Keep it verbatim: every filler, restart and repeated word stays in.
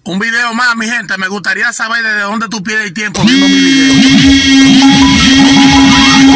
Un video más, mi gente. Me gustaría saber desde dónde tú pierdes el tiempo viendo mi video.